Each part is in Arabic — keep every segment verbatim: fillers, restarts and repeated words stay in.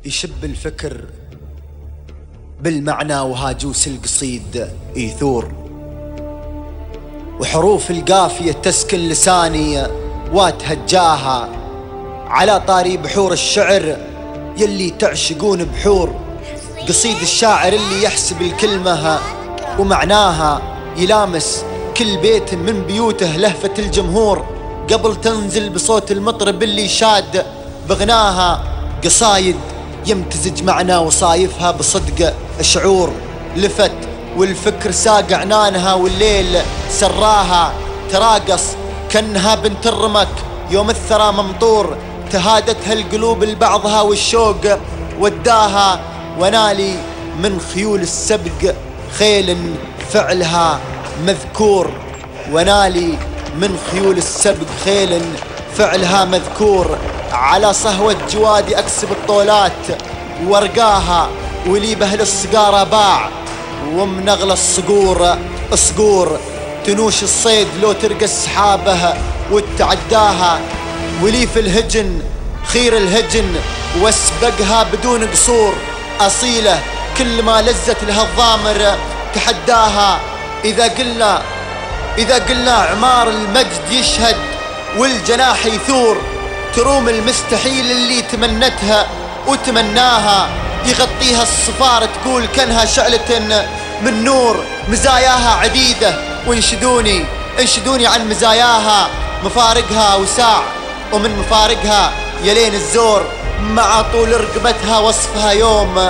يشب الفكر بالمعنى وهاجوس القصيد يثور، وحروف القافية تسكن لساني واتهجاها على طاري بحور الشعر يلي تعشقون بحور. قصيد الشاعر اللي يحسب الكلمة ومعناها، يلامس كل بيت من بيوته لهفة الجمهور قبل تنزل بصوت المطرب اللي شاد بغناها. قصايد يمتزج معنا وصايفها بصدق شعور، لفت والفكر ساق عنانها والليل سراها، تراقص كأنها بنت الرمك يوم الثرى ممطور، تهادتها القلوب لبعضها والشوق وداها. ونالي من خيول السبق خيل فعلها مذكور، ونالي من خيول السبق خيل فعلها مذكور، على صهوة جوادي أكسب الطولات ورقاها، ولي بهل الصقارة باع ومن أغلى الصقور صقور، تنوش الصيد لو ترقى السحابة وتعداها، ولي في الهجن خير الهجن واسبقها بدون قصور، أصيلة كل ما لزت لها الضامر تحداها. إذا قلنا إذا قلنا عمار المجد يشهد والجناح يثور، تروم المستحيل اللي تمنتها وتمناها، يغطيها الصفار تقول كانها شعلة من نور، مزاياها عديدة وانشدوني انشدوني عن مزاياها، مفارقها وساع ومن مفارقها يلين الزور، مع طول رقبتها وصفها يوم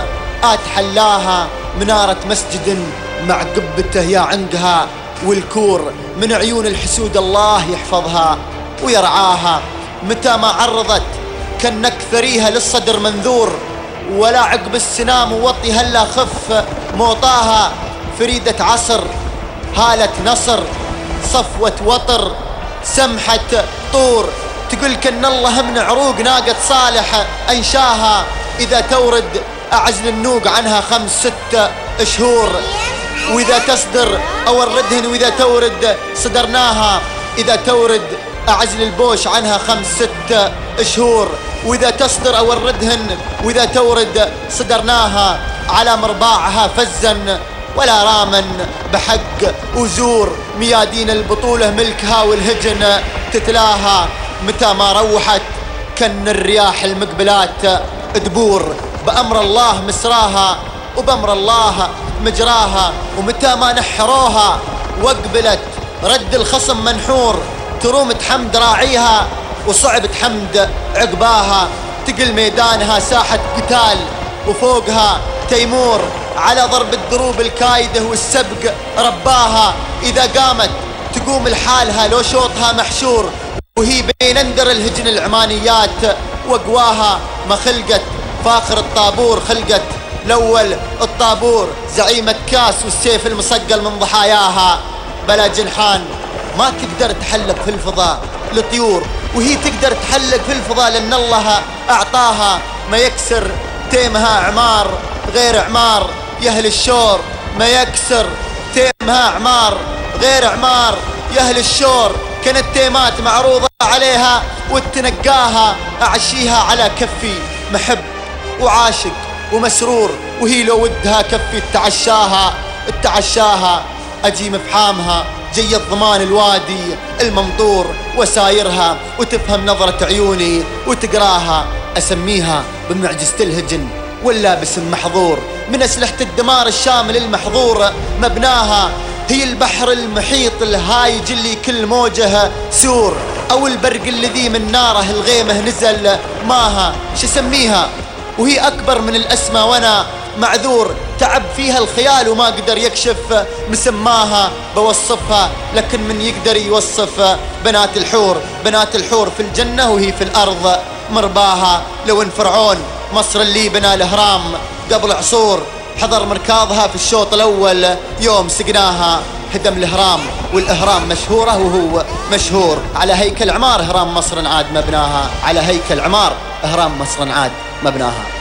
أتحلاها، منارة مسجد مع قبته يا عنقها، والكور من عيون الحسود الله يحفظها ويرعاها، متى ما عرضت كأنك ثريها للصدر منذور، ولا عقب السنام ووطي هلا خف موطاها، فريدة عصر هالة نصر صفوة وطر سمحة طور، تقول كأن الله من عروق ناقة صالح أنشاها، إذا تورد أعزل النوق عنها خمس ست شهور، وإذا تصدر أوردهن وإذا تورد صدرناها، إذا تورد أعزل البوش عنها خمس ست شهور، وإذا تصدر أوردهن وإذا تورد صدرناها، على مرباعها فزا ولا راما بحق وزور، ميادين البطولة ملكها والهجن تتلاها، متى ما روحت كن الرياح المقبلات تبور، بأمر الله مسراها وبأمر الله مجراها، ومتى ما نحروها وقبلت رد الخصم منحور، تروم تحمد راعيها وصعب تحمد عقباها، تقل ميدانها ساحة قتال وفوقها تيمور، على ضرب الدروب الكايده والسبق رباها، إذا قامت تقوم لحالها لو شوطها محشور، وهي بين اندر الهجن العمانيات وقواها، ما خلقت فاخر الطابور خلقت الأول الطابور، زعيمة كاس والسيف المصقل من ضحاياها، بلا جنحان ما تقدر تحلق في الفضاء لطيور، وهي تقدر تحلق في الفضاء لأن الله أعطاها، ما يكسر تيمها عمار غير عمار يهل الشور، ما يكسر تيمها عمار غير عمار يهل الشور، كانت تيمات معروضة عليها وتنقاها، أعشيها على كفي محب وعاشق ومسرور، وهي لو ودها كفي تعشاها تعشاها، أجي مفحامها جي الضمان الوادي الممطور وسايرها، وتفهم نظرة عيوني وتقراها، أسميها بمعجزة الهجن ولا باسم محظور، من أسلحة الدمار الشامل المحظور مبناها، هي البحر المحيط الهايج اللي كل موجه سور، أو البرق الذي من ناره الغيمه نزل ماها، شسميها وهي أكبر من الأسمى وأنا معذور، تعب فيها الخيال وما قدر يكشف مسماها، بوصفها لكن من يقدر يوصف بنات الحور، بنات الحور في الجنة وهي في الأرض مرباها، لو ان فرعون مصر اللي بنى الإهرام قبل عصور، حضر مركاضها في الشوط الأول يوم سقناها، هدم الإهرام والإهرام مشهورة وهو مشهور، على هيكل عمار إهرام مصر عاد مبناها، على هيكل عمار إهرام مصر عاد مبناها.